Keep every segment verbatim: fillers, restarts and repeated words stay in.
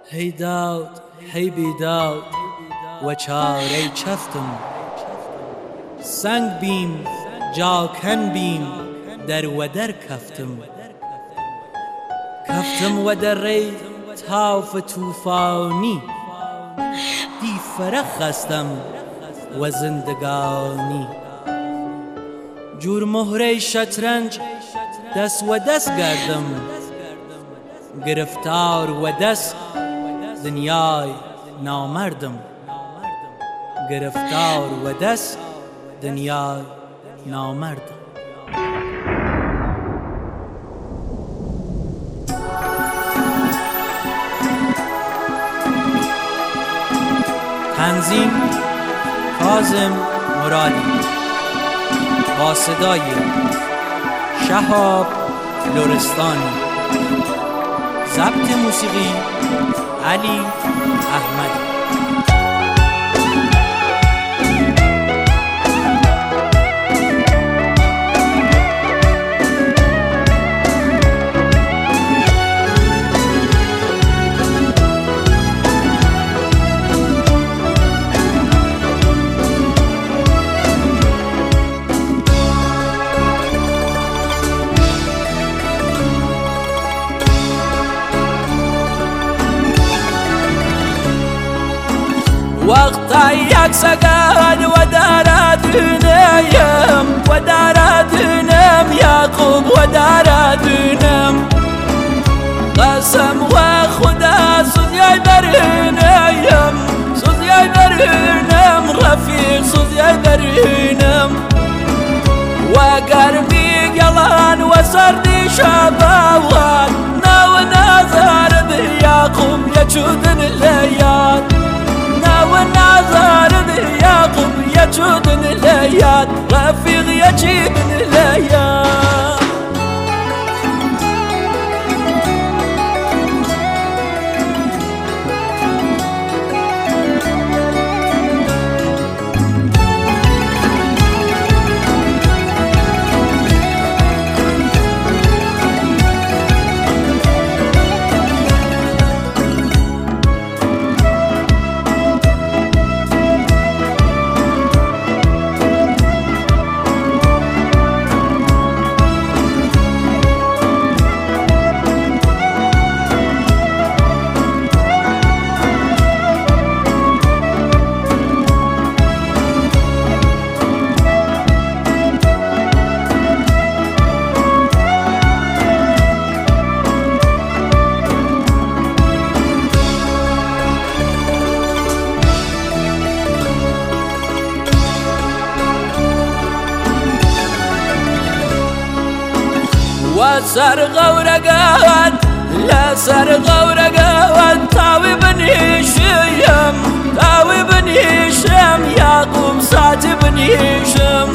هی داد هی بیداد و چاره چفتم، سنگ بیم جاکن بیم در و در کفتم کفتم و در ری تاف توفانی، دی فرخ هستم و زندگانی. جور مهره شطرنج دست و دست گردم، گرفتار و دست دنیای نامردم، گرفتار و دست دنیای نامردم. تنظیم کاظم مرادی، با صدای شهاب لرستانی، ضبط موسیقی علی احمدی. وقتا یک سگاد و دارادونم و دارادونم یعقوب و دارادونم، قسم و خدا سوزیای برهنم، سوزیای برهنم رفیق سوزیای برهنم، و گرمی گلان و سردی شباوان نو نازارد یعقوب یچودن لیاد، و نازارد یعقوب یچودن لیاد، رفیق یچیدن لیاد. وسر غورقات لا سر غورقات تاوي بنيشم، تاوي بنيشم يعقوب ساتي بنيشم،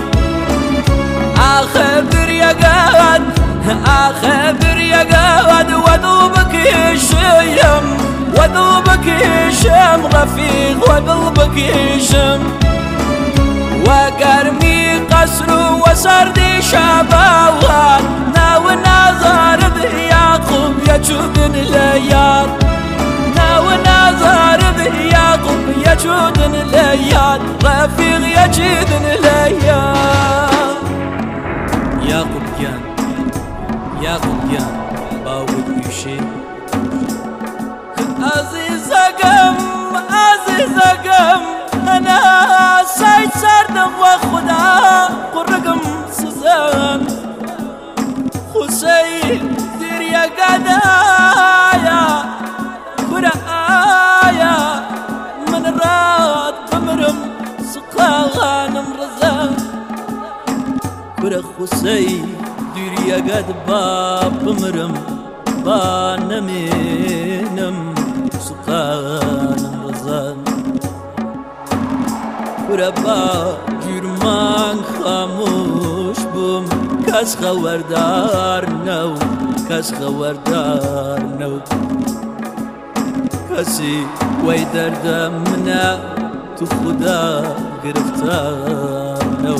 آخر دريقات آخر دريقات وذوبك يشم، وذوبك يشم رفيق وذوبك يشم، وقرمي قصر وسردي شباوات ناو نازارد يعقوب يجودن لياد، ناو نازارد يعقوب يجودن لياد، رفيق يجودن لياد. يعقوب جان يعقوب جان باود يشي عزيز أقم عزيز أقم، أنا سعيد سردم وخدا قرقم سوزان، حسين دير يا قدايا كرايا من راد بمرم سقان مرزان، كرا حسين دير يا قد باب بمرم بانمينم سقان مرزان، كرا با جرمان خاموش بوم کس خبردار نو، کس خبردار نو، کسی وی دردم نه تو خدا گرفتار نو،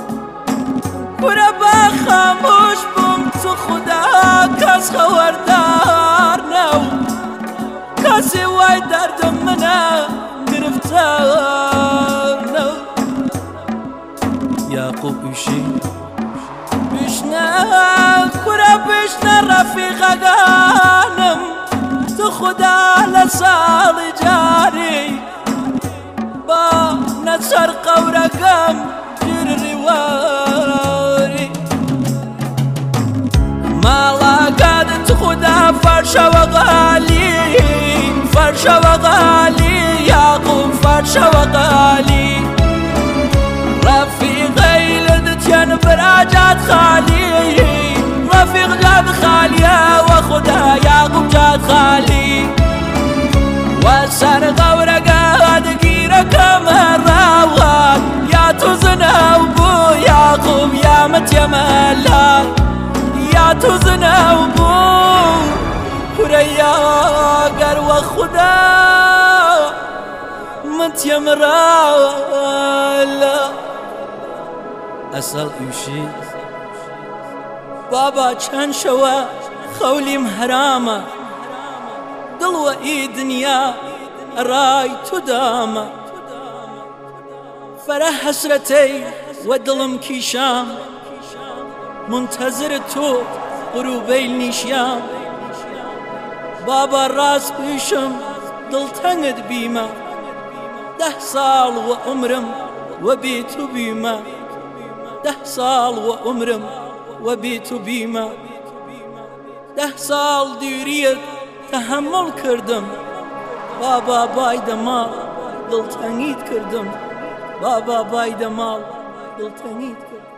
برا خاموش بوم تو خدا کس خبردار نو، کەسی وای دەردم منە گرفتارە یاقوب ئیشی بشنە کورە بشنە ڕەفیقەکانم تو خدا لە ساڵی جاری با نەچەر قەورەکەم گیرڕیواری ماڵاکات تو خدا فەرشەوە غالی فەرشەوە غالی یاقوب فەرشەوە غالی ڕەفیقەی لەدتیان براجات خالی ڕەفیق جات خالیە وە خدا یاقوب جات خالی وە سەر قەورەکە دگیرەکەم هەڕاوات یا توزنەو بوو یاقوب یا متیەمەلا یا توزنەو بوو کورەیا گەر وە خدا متیەمڕاوە ئەسەڵ ئیشی بابا چەند شەوە خەولیم هەرامە دڵوە ئی دنیا ڕای تو دامە فەرە حەسرەتەی وە دڵم کیشام منتەزر تۆ غروبەی نیشیام بابا ڕاست پیشم دڵتەنگت بیمە دەه ساڵ وە عومرم وە بێ تو بیمە دەه ساڵ وە عومرم وە بێ تو بیمە دەه ساڵ دیریت تەحەممڵ کردم بابا بای دەماڵ دڵتەنگیت کردم بابا بای دەماڵ دڵتەنگیت کردم